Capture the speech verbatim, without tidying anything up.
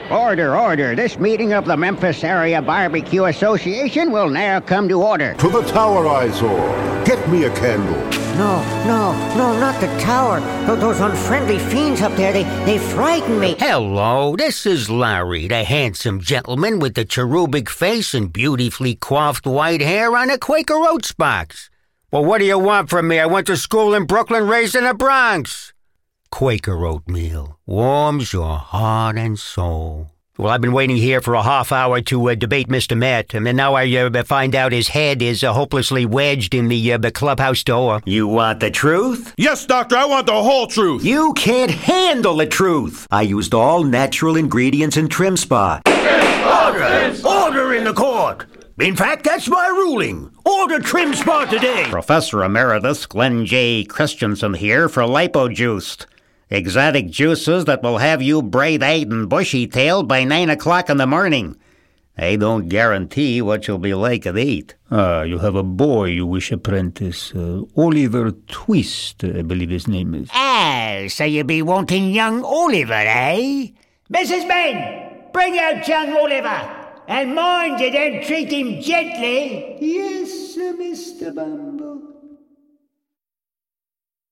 Order, order. This meeting of the Memphis Area Barbecue Association will now come to order. To the tower, Izor. Get me a candle. No, no, no, not the tower. Th- Those unfriendly fiends up there, they, they frighten me. Hello, this is Larry, the handsome gentleman with the cherubic face and beautifully coiffed white hair on a Quaker Oats box. Well, what do you want from me? I went to school in Brooklyn, raised in the Bronx. Quaker oatmeal warms your heart and soul. Well, I've been waiting here for a half hour to uh, debate Mister Matt, and now I uh, find out his head is uh, hopelessly wedged in the, uh, the clubhouse door. You want the truth? Yes, doctor, I want the whole truth. You can't handle the truth. I used all natural ingredients in Trim Spa. Order! Order in the court! In fact, that's my ruling. Order Trim Spa today. Professor Emeritus Glenn J. Christensen here for LipoJuiced. Exotic juices that will have you braid-eyed and bushy-tailed by nine o'clock in the morning. I don't guarantee what you'll be like at eight. Ah, you have a boy you wish apprentice. Uh, Oliver Twist, I believe his name is. Ah, so you be wanting young Oliver, eh? Missus Men, bring out young Oliver. And mind you, don't treat him gently. Yes, Mister Bumble.